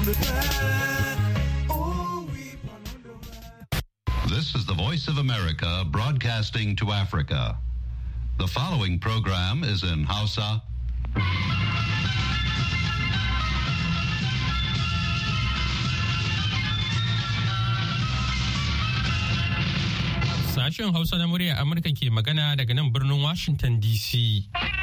This is the Voice of America broadcasting to Africa. The following program is in Hausa. Sashen Hausa na murya Amurka ke magana daga nan birnin Washington DC.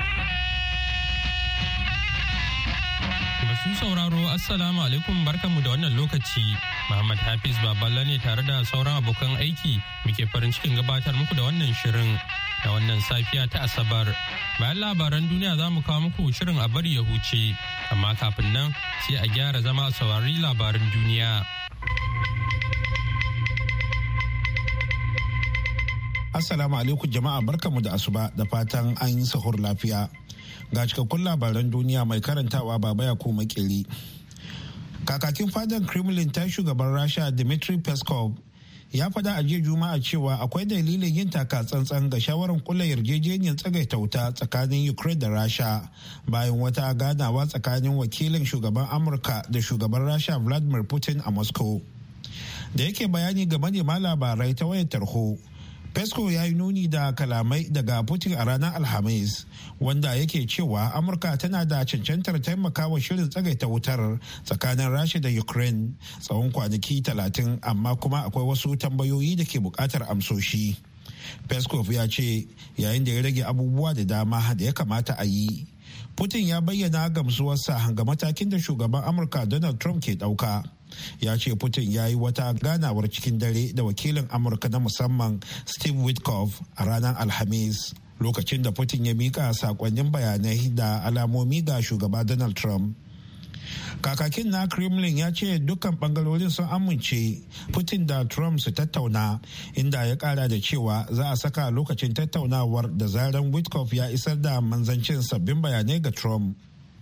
Masu sauraro, Assalamu alaikum, barkanmu da wannan lokaci. Muhammad Hafiz Baballa ne tare da sauran abokan aiki muke farin cikin gabatar muku da wannan shirin da wannan safiya ta Asabar. Bayan labaran duniya za mu kawo muku shirin a bari ya huce, amma kafin nan sai a gyara zama a saurari labaran duniya. Assalamu alaikum jama'a, barkamu da asuba da fatan an yi sahur lafiya. Ga cikakkun labaran duniya mai karantawa Baba Yakubu Makeri. Kakakin fadan Kremlin ta shugaban Rasha Dmitry Peskov ya faɗa a jiya Juma'a cewa akwai dalilin yin taka tsantsan ga shawarar kula yarjejeniyar tsagaita wuta tsakanin Ukraine da Rasha bayan wata ganawa tsakanin wakilin shugaban Amurka da shugaban Rasha Vladimir Putin a Moscow. Da yake bayani ga manema labarai ta wayar tarho, Peskov ya yi nuni da kalamai daga Putin a ranar Alhamis, wanda yake cewa Amurka tana da cancantar taimakawa shirin tsagaita wutar tsakanin Rasha da Ukraine tsawon kwanaki 30, amma kuma akwai wasu tambayoyi da ke bukatar amsoshi. Peskov ya ce yayin da ya rage abubuwa da dama da ya kamata a yi, Putin ya bayyana gamsuwarsa ga matakin da shugaban Amurka Donald Trump ke ɗauka. Ya ce Putin ya yi wata ganawar cikin dare da wakilin Amurka na musamman Steve Witkoff a ranar Alhamis, lokacin da Putin ya mika sakonnin bayanai da alamomi ga shugaba Donald Trump. Kakakin na Kremlin ya ce dukkan bangarorin sun amince Putin da Trump su tattauna, inda ya kara da cewa za a saka lokacin tattaunawar da zaran Witkoff ya isar da manzancin sabbin bayanai ga Trump.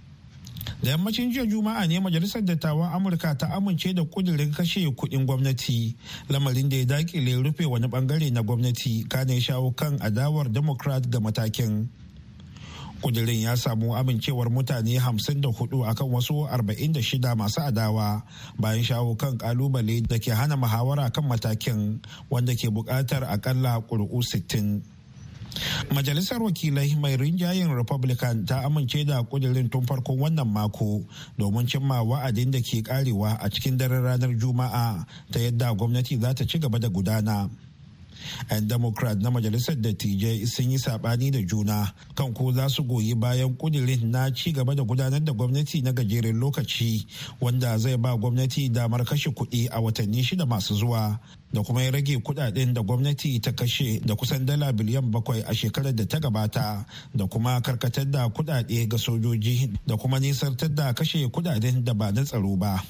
Da yammacin jiya Juma'a ne Majalisar Dattawan Amurka ta amince da kudirin kashe kudin gwamnati, lamarin da ya dakile rufe wani bangare na gwamnati kane shawo kan adawar Democrat ga matakin. Kudirin ya samu amincewar mutane 54 akan wasu 46 masu adawa bayan shawo kan kalubale da ke hana muhawara kan matakin, wanda ke bukatar akalla ƙuri'u 60. Majalisar wakilai mai rinjayen Republican ta amince da kudirin tun farkon wannan mako domin cimma wa'adin da ke karewa a cikin daren ranar Juma'a ta yadda gwamnati za ta ci gaba da gudana. 'Yan Democrat na majalisar dattijai sun yi sabani da juna kan ko za su goyi bayan kudirin na ci gaba da gudanar da gwamnati na gajeren lokaci, wanda zai ba gwamnati damar kashe kuɗi a watanni 6 masu zuwa, da kuma ya rage kudaden da gwamnati ta kashe da kusan dala biliyan 7 a shekarar da ta gabata, da kuma karkatar da kudade ga sojoji da kuma nisantar da kashe kudaden da ba na tsaro ba.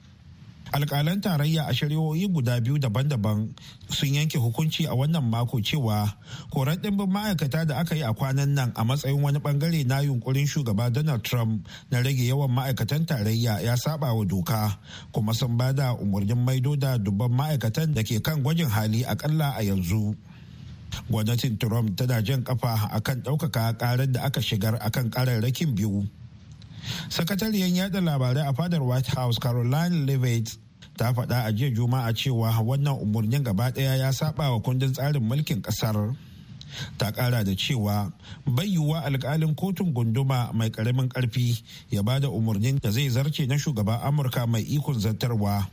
Alƙalan tarayya a shari'o'i guda biyu daban-daban sun yanke hukunci a wannan mako cewa koran ɗimbin ma'aikata da aka yi a kwanan nan a matsayin wani bangare na yunkurin shugaba Donald Trump na rage yawan ma'aikatan tarayya ya saba wa doka, kuma sun bada umarnin maido da dubban ma'aikatan da ke kan gwajin hali akalla a yanzu. Gwamnatin Trump tana jan kafa akan ɗaukaka ƙarar da aka shigar akan ƙararrakin biyu. Sakatariyar yada labarai a fadar White House Caroline Leavitt ta faɗa a jiya Juma'a cewa wannan umarnin gaba ɗaya ya saba wa kundin tsarin mulkin ƙasar. Ta ƙara da cewa bai yiwuwa alƙalin kotun gunduma mai ƙaramin ƙarfi ya ba da umarnin da zai zarce na shugaban Amurka mai ikon zartarwa.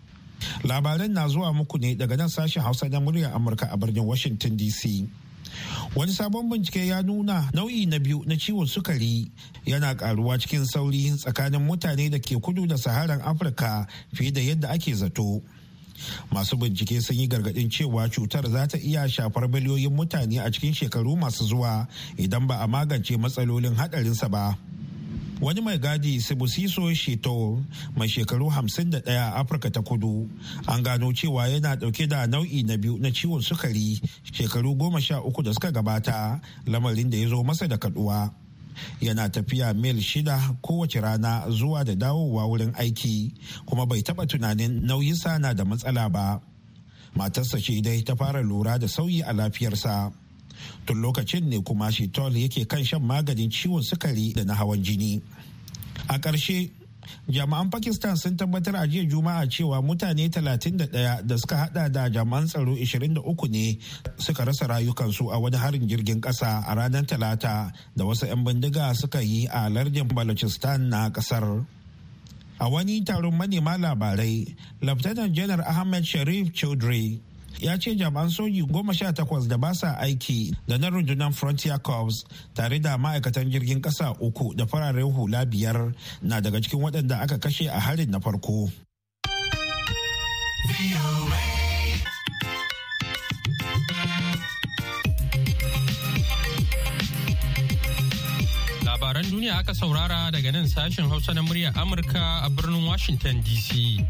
Labaran na zuwa muku ne daga nan sashen Hausa na muryar Amurka a birnin Washington DC. Wani sabon bincike ya nuna nau'i na biyu na ciwon sukari yana karuwa cikin sauri tsakanin mutane da ke kudu da saharan Afirka fiye da yadda ake zato. Masu bincike sun yi gargadin cewa cutar za ta iya shafar miliyoyin mutane a cikin shekaru masu zuwa idan ba a magance matsalolin hadarinsa ba. Wani mai gadi Sibusiso Shito mai shekaru 51 a Afirka ta kudu an gano cewa yana dauke da nau'i na biyu na ciwon sukari shekaru 13 da suka gabata, lamarin da ya zo masa da kaduwa. Yana tafiya mil 6 kowace rana zuwa da dawowa wurin aiki, kuma bai taba tunanin nauyinsa na da matsala ba. Matarsa ce dai ta fara lura da sauyi a lafiyarsa. Tun lokacin ne kuma Shitol yake kan shan maganin ciwon sukari da na hawan jini. A ƙarshe, Jami'an Pakistan sun tabbatar a jiya Juma'a cewa mutane 31 da suka hada da jami'an tsaro 23 ne suka rasa rayukansu a wani harin jirgin kasa a ranar Talata da wasu 'yan bindiga suka yi a lardin Balochistan na kasar. A wani taron manema labarai, Laftanar Janar Ahmed Sharif Chaudhry ya ce jami'an soji 18 da ba sa aiki da na rundunar Frontier Corps tare da ma'aikatan jirgin kasa 3 da fararen hula 5 na daga cikin waɗanda aka kashe a harin na farko. Labaran duniya aka saurara daga nan sashen Hausa na muryar Amurka a birnin Washington DC.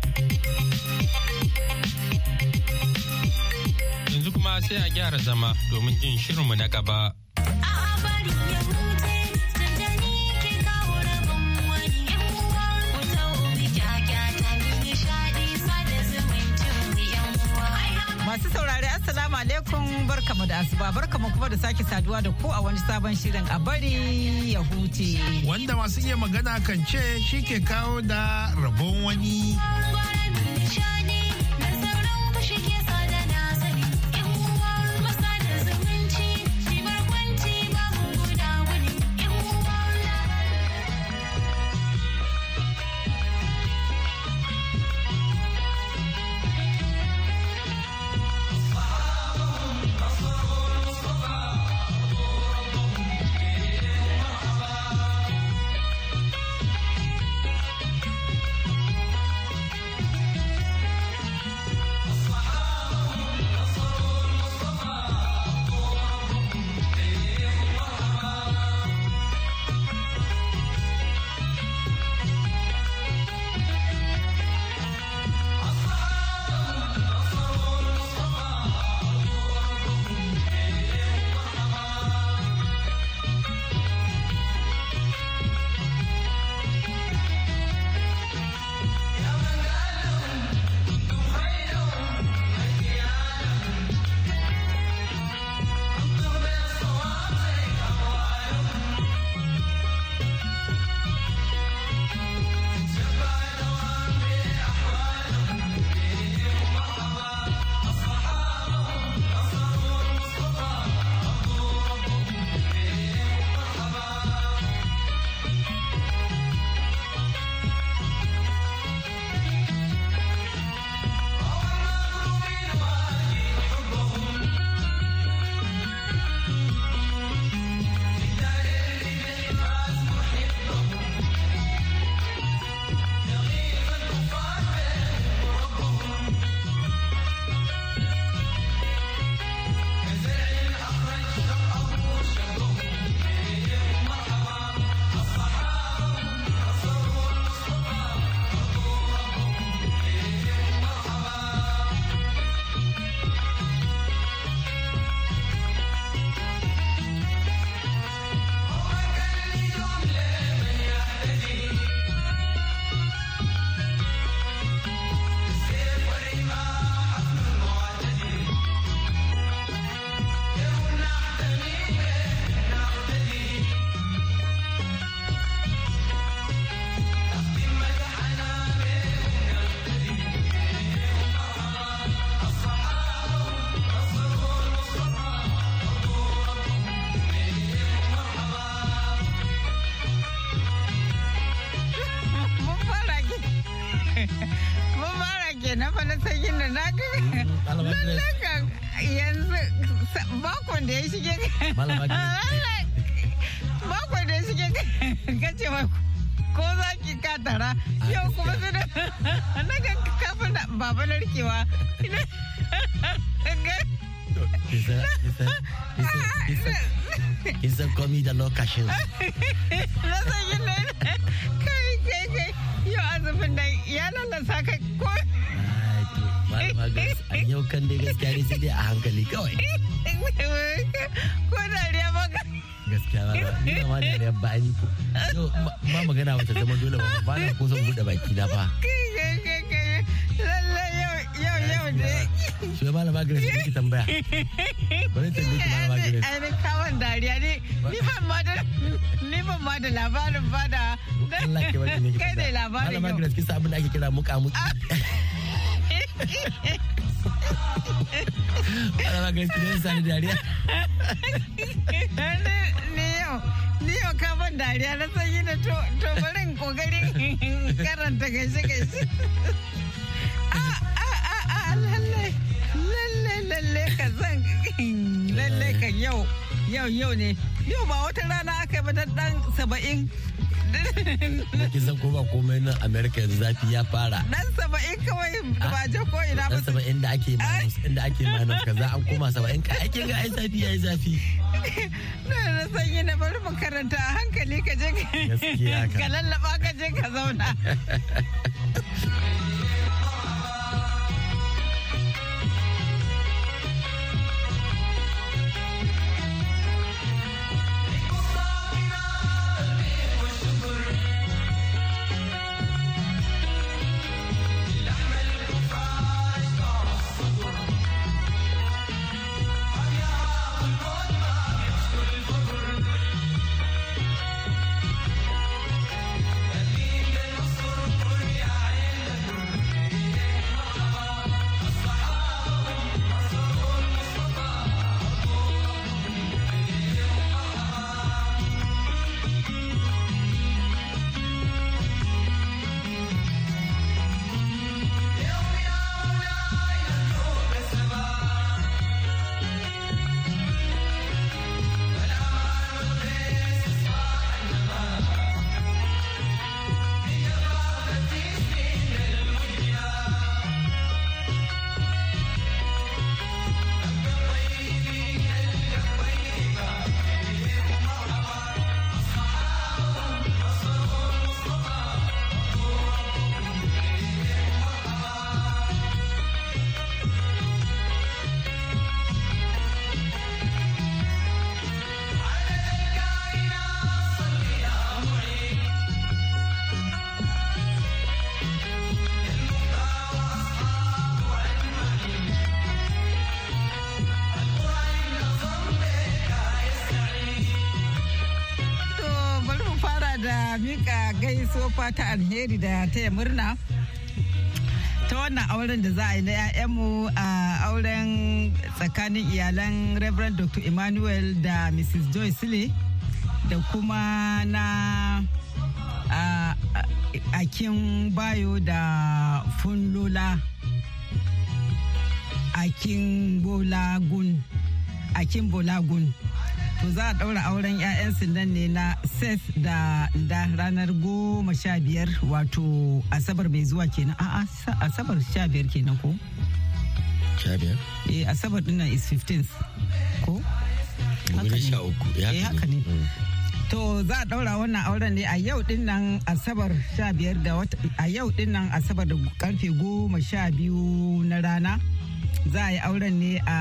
Yanzu kuma sai a gyara zama domin jin shirinmu na gaba. Masu saurari Assalamu alaikum barkamu da asuba barkamu kuma da sake saduwa da ku a wani sabon shirin a bari ya huce. Wanda masu iya magana kan ce shi ke kawo da rabon wani. Na fa na sanyin da na ga lallaka yanzu bakon da ya shige bakon da ya shige ka ce ko za ki katara yau kuma su da na ga kafin da baba na rikewa It's a comedy da location. Na sanyin da kai yau azufin da ya lalasa ka ko an yau kan dai gaskiya ne sai dai a hankali kawai. Ko dariya baka. Gaskiya ba ni ma dariya ba ni ko. Yau ba magana wata zama dole ba na ko son bude baki na fa. Lalle yau Shi malama Grace ne ki tambaya. Bari tambaye ki malama Grace. Ai kawon dariya ne. Ni ban ma da labarin ba da. Allah ke wani ne ki. Kai ne labarin. Malama Grace kisa abin da ake kira muka. Malama Grace ne sani dariya. Ni yau kawon dariya na sanyi da to barin kokarin karanta gaishe. Lalle ka zan lalle ka yau ne yau ba wata rana aka yi ba dan 70 ki san ko ba komai nan America yanzu zafi ya fara dan 70 kawai ba je ko ina ba dan 70 inda ake minus kaza an koma 70 ka ake ga ai zafi yayi zafi na sanyi na bari mu karanta a hankali ka je ka lallaba ka je ka zauna. Mika gaisuwa fata alheri da taya murna ta wannan auren da za a yi na 'ya'yanmu a auren tsakanin iyalan Reverend Dr. Emmanuel da Mrs. Joy Sile da kuma na Akin Bayo da Funlola Akin Bolagun. To za a ɗaura auren 'ya'yansu nan ne na Seth da ranar 15 wato Asabar mai zuwa kenan. Asabar 15 kenan ko? 15? Asabar dinnan is 15th ko? Haka ne. To za a ɗaura wannan auren ne a yau dinnan Asabar 15 ga wata, a yau dinnan Asabar da karfe 12 na rana. Za a yi auren ne a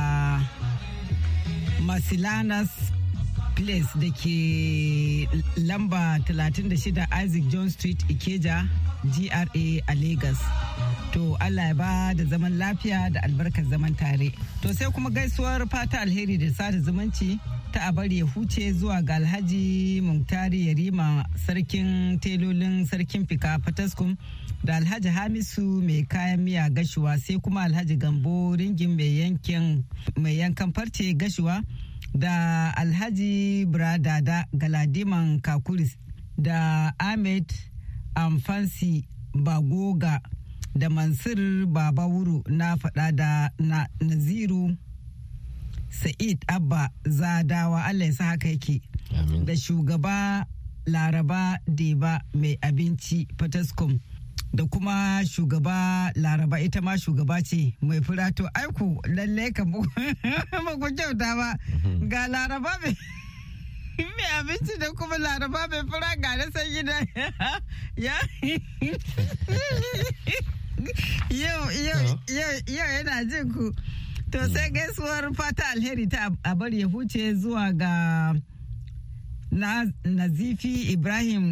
Masilanas Place da ke lamba 36 Isaac John Street Ikeja GRA a Lagos. To Allah ya ba da zaman lafiya da albarkar zaman tare. To sai kuma gaisuwar fata alheri da sada zumunci ta abar ya huce zuwa ga Alhaji Muntari Yarima sarkin telolin sarkin fika Fataskum da Alhaji Hamisu mai kayan miya Gashuwa sai kuma Alhaji Gambo ringin mai yankan farce Gashuwa da Alhaji Bradada Galadiman Kakuris da Ahmed Amfansi Bagoga da Mansur Babawuru na faɗa da Naziru Sa'id Abba Zadawa Allah ya sa haka yake. Da shugaba Laraba Deba mai abinci Fataskum da kuma shugaba Laraba ita ma shugaba ce mai fura to aiku lalle ka ba ku kyauta ba ga Laraba mai abinci da kuma Laraba mai fura ga na san gida yau yana jin ku. To sai gaisuwar fata alheri ta abar ya huce zuwa ga Nazifi Ibrahim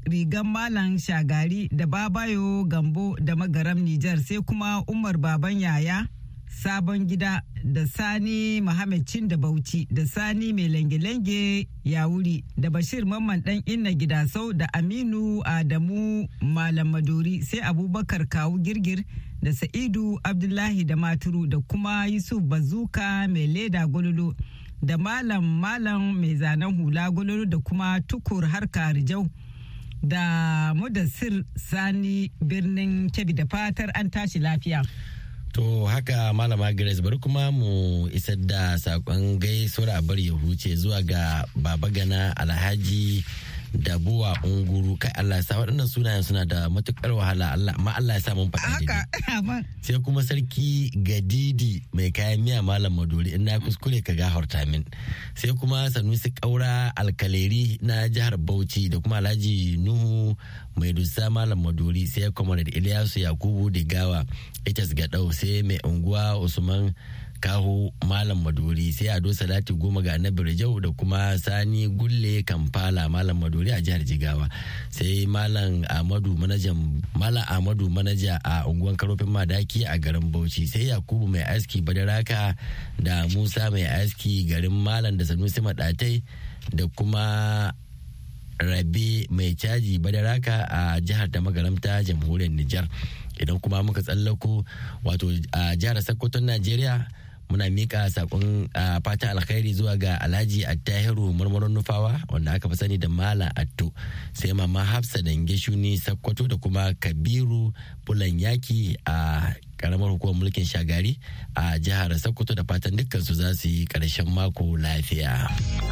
rigan Malam Shagari da Babayo Gambo da Magaram Nijar, sai kuma Umar Baban Yaya Sabon Gida da Sani Muhammad Cin da Bauchi da Sani Mai Lange-Lange Yawuri da Bashir Mamman Dan Inna Gidasau da Aminu Adamu Malam Maduri, sai Abubakar Kawu Girgir da Sa'idu Abdullahi da Maturu da kuma Yusuf Bazuka Mai Leda Gololo da Malam Mai Zanen Hula Gololo da kuma Tukur Harka Rijau da Mudassir Sani Birnin Kebbi, da fatar an tashi lafiya. To haka Malama Grace, bari kuma mu isar da sakon gaisuwar abar ya huce zuwa ga Baba Gana Alhaji da Buwa Unguru. Kai Allah ya sa waɗannan sunayen suna da matukar wahala, amma Allah ya sa mun faɗa daidai. Sai kuma Sarki Gadidi mai kayan miya Malam Maduri, in na kuskure ka gafarta min. Sai kuma Sanusi Kaura Alkaleri na jihar Bauchi da kuma Alhaji Nuhu mai dusa Malam Maduri, sai Comrade Ilyasu Yakubu Digawa Etas Gadau, sai mai unguwa Usman Kaho Malam Maduri, sai Ado Salati Goma ga Annabi Rijau da kuma Sani Gulle Kampala Malam Maduri a jihar Jigawa, sai Malam Ahmadu Manaja a unguwan Karofin Madaki a garin Bauchi, sai Yakubu Mai Aski Badaraka da Musa Mai Aski garin Malam da Sanusi Madatai da kuma Rabe Mai Caji Badaraka a jihar da Magaramta Jamhuriyar Nijar. Idan kuma muka tsallako wato a jihar Sokoto Najeriya, muna mika sakon fatan alkhairi zuwa ga Alhaji Attahiru Marmaron Nufawa wanda aka fi sani da Malam Atto, sai Mama Hafsa Dange Shuni Sokoto da kuma Kabiru Bulan Yaki a karamar hukumar mulkin Shagari a jihar Sokoto, da fatan dukkan su za su yi karshen mako lafiya.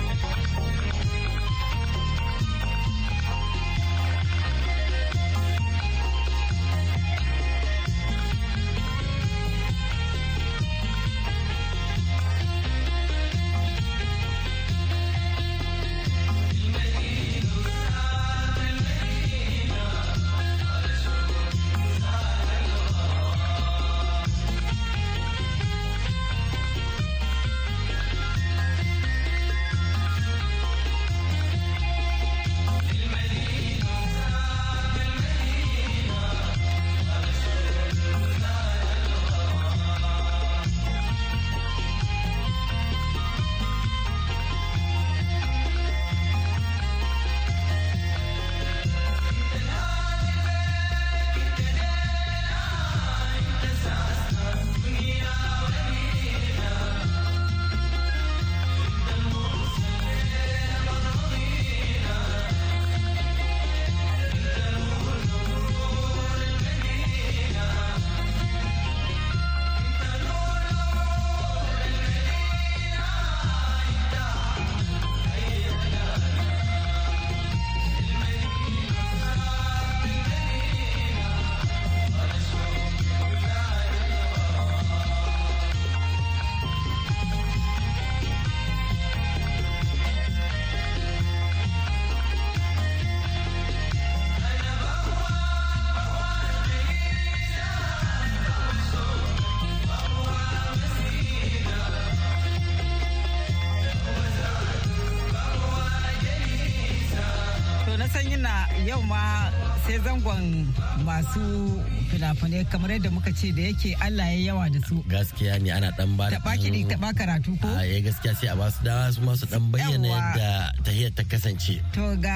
Yau ma sai zangon masu fina-finai kamar yadda muka ce da yake Allah ya yawa da su. Gaskiya ne ana dan ba da kiɗi taɓa karatu ko? A gaskiya sai a basu dawa su masu dan bayyana yadda tahiyar ta kasance. To ga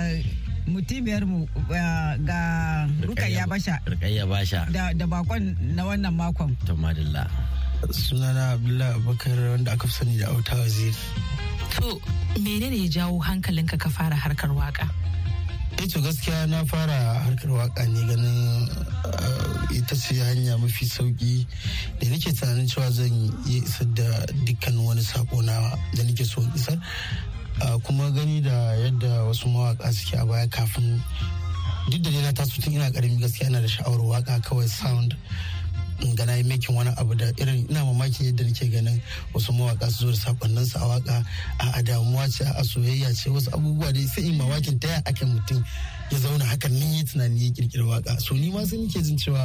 mutumiyar mu ga Rukayya Basha. Rukayya Basha. Da bakon na wannan makon. To madalla. Sunana Abdullahi Abubakar wanda aka fi sani da Auta Waziri. To menene ya jawo hankalinka ka fara harkar waka? To gaskiya na fara harkar waka ne ganin ita ce hanya mafi sauki da nake tunanin cewa zan yi isar da dukkan wani sako na da nake so isar, kuma gani da yadda wasu mawaka suke a baya kafin, duk da dai na taso tun ina karami gaskiya ina da sha'awar waka kawai sound in gana yi making wani abu da irin ina mamaki yadda nake ganin wasu mawaka su zo da sakonnin su a waka a damuwa ce a soyayya ce wasu abubuwa da sai in mamakin ta yaya aka mutum ya zauna hakan nan yi tunani ya kirkira waka, so ni ma sai nake jin cewa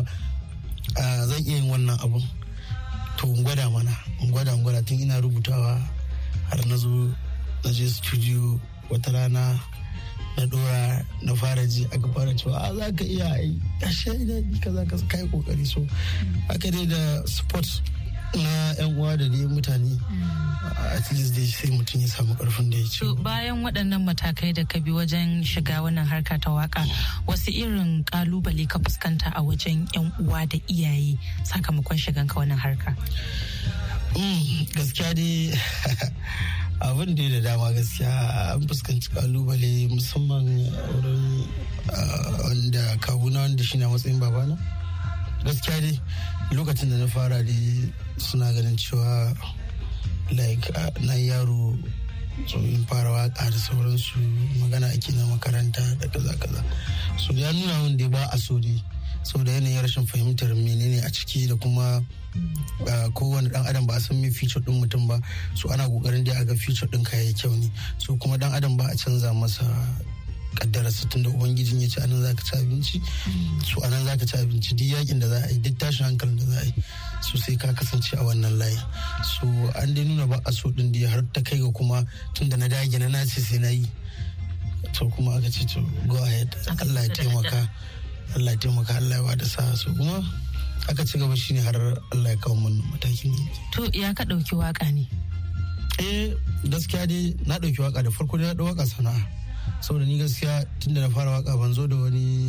zan iya yin wannan abun, to in gwada tun ina rubutawa har na zo na je studio wata rana na dora na fara ji aka fara cewa za ka iya ai ashe daɗi kaza ka kai kokari. So haka dai da support na yan uwa da dai mutane at least dai sai mutum ya samu karfin da ya ce. Bayan waɗannan matakai da ka bi wajen shiga wannan harka ta waka, wasu irin kalubale ka fuskanta a wajen yan uwa da iyaye sakamakon shigan ka wannan harka? Gaskiya dai abin da dama gaskiya an fuskanci kalubale musamman wurin wanda kawuna wanda shi na matsayin babana. Gaskiya dai lokacin da na fara dai suna ganin cewa like na yaro in fara waka da sauransu, magana ake na makaranta da kaza so ya nuna min da ba a so dai sau da yanayin rashin fahimtar menene a ciki da kuma kowane dan adam ba a san me feature din mutum ba, so ana kokarin dai a ga feature din ka yayi kyau ne, so kuma dan adam ba a canza masa kaddararsa tunda ubangijin ya ce anan zaka ci abinci, so anan zaka ci abinci duk yakin da za a yi duk tashin hankalin da za a yi so sai ka kasance a wannan layi. So an dai nuna ba a so din da har ta kai ga kuma tunda na dage na nace sai na yi, to kuma aka ce to go ahead, Allah ya taimaka Allah ya bada sa'a. So kuma aka ci gaba shine har Allah ya kawo mun matakin. To ya ka dauki waka ne? Gaskiya dai na dauki waka da farko dai na dauki waka sana'a, saboda ni gaskiya tunda na fara waka ban zo da wani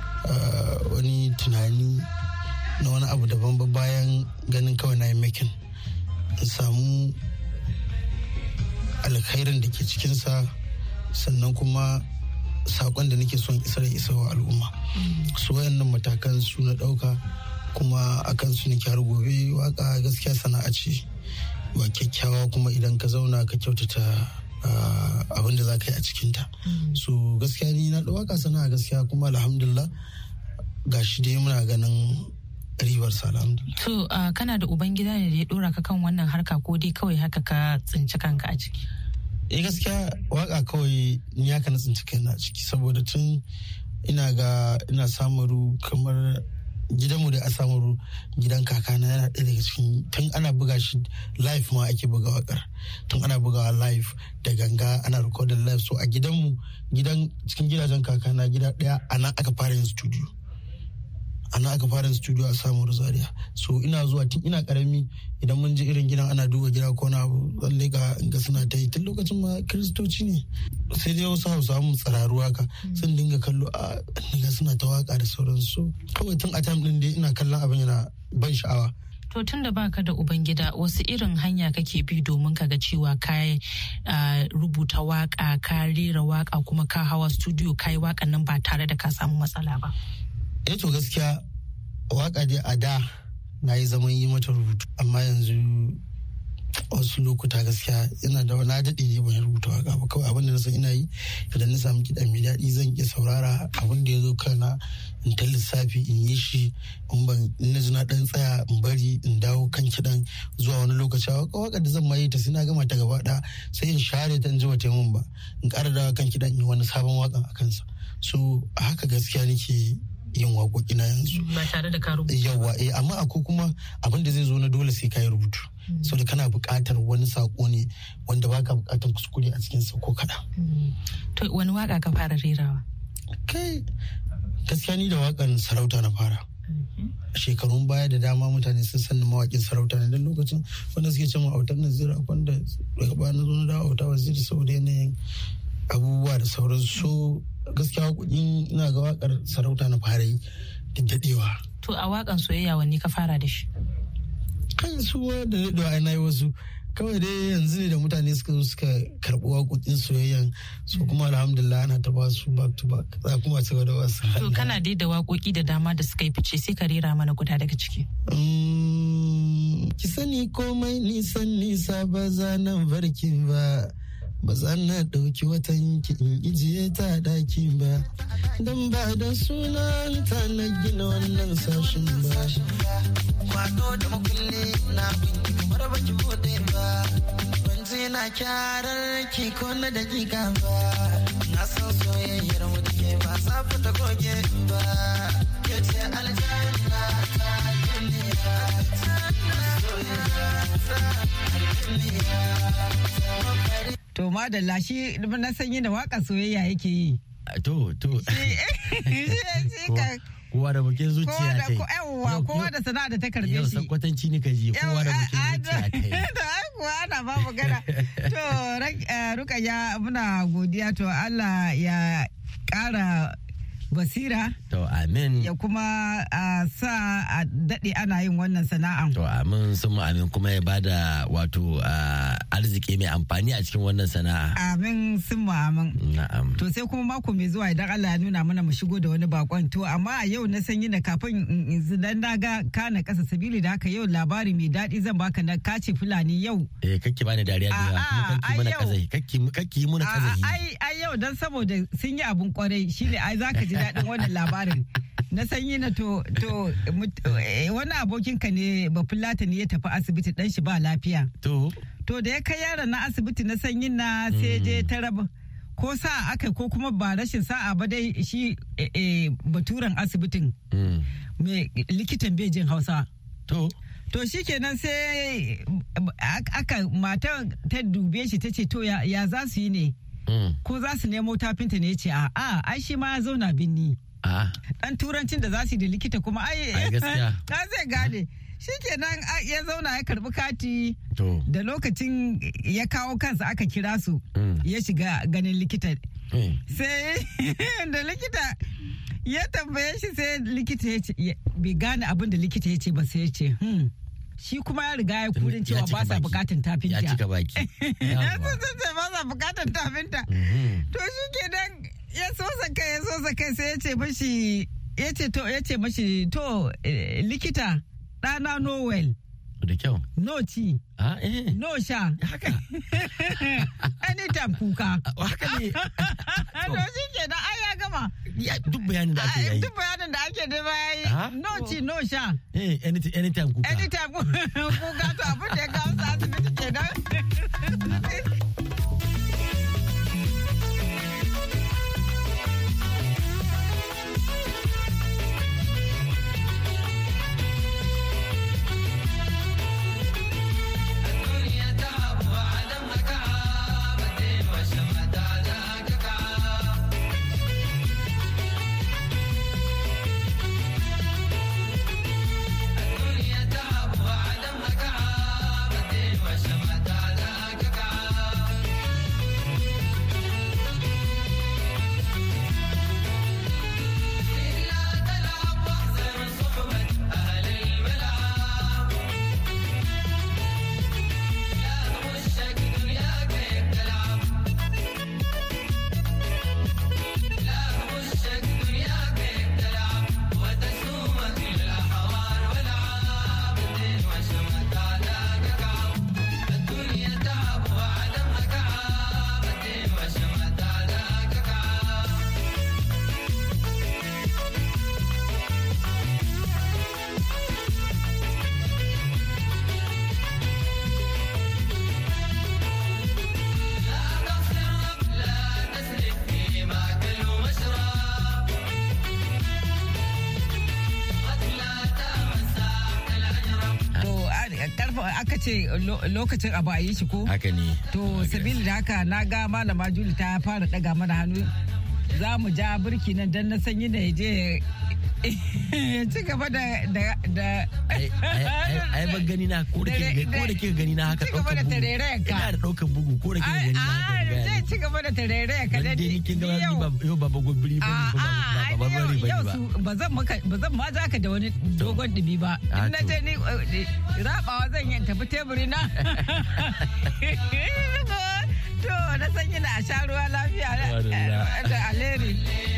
tunani na wani abu daban ba bayan ganin kawai na yi making in samu alkhairin da ke cikinsa, sannan kuma sakon da nake son isa wa al'umma. Su wayannan matakan su na dauka kuma akan su nake har gobe. Waka gaskiya sana'a ce ba kyakkyawa, kuma idan ka zauna ka kyautata abin da za ka yi a cikinta. So gaskiya ni na waka sana'a gaskiya, kuma alhamdulillah gashi dai muna ganin ribar sa alhamdulillah. To kana da ubangida ne da ya dora ka kan wannan harka, ko dai kawai haka ka tsinci kanka a ciki? Gaskiya waka kawai ni haka na tsinci kaina a ciki, saboda tun ina samaru, kamar gidanmu da a samaru gidan kakana yana ɗaya daga cikin, tun ana buga shi live ma ake buga wakar, tun ana bugawa live da ganga ana recording live. So a gidanmu cikin gidajen kakana gida ɗaya anan aka fara yin studio a samun Zaria. So ina zuwa tun ina karami, idan mun je irin gidan ana duba gida ko na abu zalle ga suna ta yi, tun lokacin ma kiristoci ne, sai dai wasu hausa mun tsararu haka sun dinga kallo a ga suna ta waka da sauransu. Kawai tun a time din dai ina kallon abin yana ban sha'awa. To tun da baka da ubangida, wasu irin hanya kake bi domin ka ga cewa ka rubuta waka, ka rera waka, kuma ka hawa studio ka yi wakan nan ba tare da ka samu matsala ba? To gaskiya waka dai a da na yi zaman yi mata rubutu, amma yanzu wasu lokuta gaskiya ina da na daɗe ne ban rubuta waka ba. Kawai abin da na san ina yi, idan na samu kiɗan mai daɗi zan iya saurara abin da ya zo kana in ta lissafi in yi shi, in na ji na ɗan tsaya in bari in dawo kan kiɗan zuwa wani lokaci. Waka da zan ma yi ta sai na gama ta gaba ɗaya sai in share ta in ji bata mun ba, in ƙara dawo kan kiɗan in yi wani sabon wakan a kansa. So haka gaskiya nake yin waƙoƙi na yanzu ba tare da ka rubuta. Yawa amma akwai kuma abin da zai zo na dole sai ka yi rubutu, saboda kana buƙatar wani saƙo ne wanda baka buƙatar kuskure a cikin sa ko kaɗan. To wani waƙa ka fara rerawa? Kai gaskiya ni da waƙan sarauta na fara. Shekarun baya da dama mutane sun san da mawaƙin sarauta ne, don lokacin wanda suke cewa autar Nazira, wanda daga baya na zo na dawo autar Waziri saboda yanayin abubuwa da sauransu. So gaskiya waƙoƙin ina ga waƙar sarauta na fara yi da daɗewa. To a waƙan soyayya wanne ka fara da shi? Kan su da daɗewa na yi wasu, kawai dai yanzu ne da mutane suka karɓi waƙoƙin soyayyan, so kuma alhamdulillah ana ta ba su back to back, za kuma ci gaba da wasu. To kana dai da waƙoƙi da dama da suka yi fice, sai ka rera mana guda daga ciki. Ki sani komai nisan nisa ba za nan barkin ba, ba za na ɗauki watan ki in ijiye ta ɗaki ba, don ba da sunan ta na gina wannan sashin ba. Kwado da makulle na binki kamar baki bude ba, ban je na kyarar ki ko na dakika ba, na san soyayyar mu ke ba sa fita goge ba, ke ce aljanna ta duniya, soyayya ta duniya. To madalla, shi na san da waka soyayya yake yi. To. Kowa da bukin zuciya ta yi. Kowa da sana'a da ta karbe shi. Yau sakwatanci ni ka ji kowa da bukin zuciya ta yi. Kuwa ana ba magana. To Rukayya muna godiya to Allah ya ƙara basira. To amin. Ya kuma sa a daɗe ana yin wannan sana'a. To amin sun amin kuma ya bada wato arziki mai amfani a cikin wannan sana'a. Amin sun amin. Na'am. To sai kuma mako mai zuwa idan Allah ya nuna mana mu shigo da wani bakon. To amma a yau na san yana kafin dan na ga kana kasa sabili da haka yau labari mai daɗi zan baka na kace Fulani yau. Kake bani dariya da yawa kuma kake mana kazahi. Kake yi mana kazahi. Ai yau dan saboda sun yi abun kwarai shine ai zaka ji daɗin wannan labarin. Na sanyi na to wani abokinka ne Bafulata ne ya tafi asibiti dan shi ba lafiya. To da ya kai yaron na asibiti na sanyin na sai je ta raba ko sa'a aka ko kuma ba rashin sa'a ba dai shi baturen asibitin. Me likitan bejin Hausa. To shi kenan sai aka mata ta dube shi ta ce to ya za su yi ne. Ko za su nemo tafinta ne ya ce ai shi ma ya zauna binni. Dan turancin da za su yi da likita kuma ai gaskiya ta zai gane shi kenan ya zauna ya karbi kati da lokacin ya kawo kansa aka kira su ya shiga ganin likita sai da likita ya tambaye shi sai likita ya ce bai gane abin da likita ya ce ba sai ya ce shi kuma ya riga ya kurin cewa ba sa bukatan tafinta ya cika baki ya ce ba sa bukatan tafinta to shi kenan ya sosa kai sai ya ce mashi to likita ɗana Noel da kyau no ci no sha haka anytime kuka haka ne to shi ke da ai ya gama duk bayanin da ake yi duk bayanin da ake da bayi no ci no sha anytime kuka kuka to abin da ya kawo sa asibiti kenan aka ce lokacin abu a yi shi ko? Haka ne. To sabili da haka na ga malama Juli ta fara daga mana hannu za mu ja birki nan don na sanyi da ya je ya ci gaba da ai ban gani na ko da kika gani na haka ɗaukar bugu ina da ɗaukar bugu ko da kika gani na haka zai ci gaba da tarere ka da ni kin ga yau ba gobiri ba ba bari ba ba zan ma za ka da wani dogon dubi ba in na je ni rabawa zan yi tafi teburi na to na san yana a sha ruwa lafiya da alheri.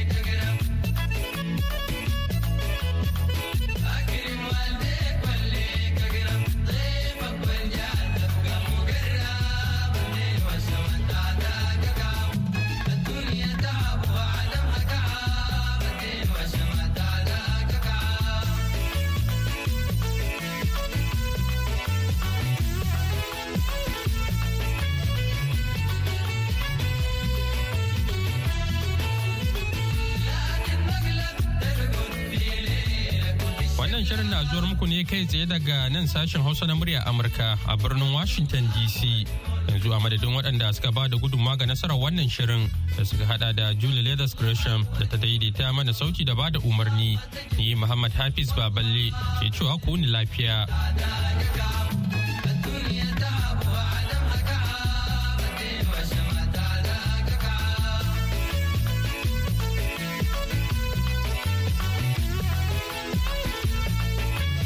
Shirin na zuwar muku ne kai tsaye daga nan sashen Hausa na murya Amurka a birnin Washington DC Yanzu a madadin waɗanda suka ba da gudunmawa ga nasarar wannan shirin da suka hada da Julie Leathers Gresham da ta daidaita mana sauti da ba da umarni. Ni Muhammad Hafiz Baballe ke cewa ku ni lafiya.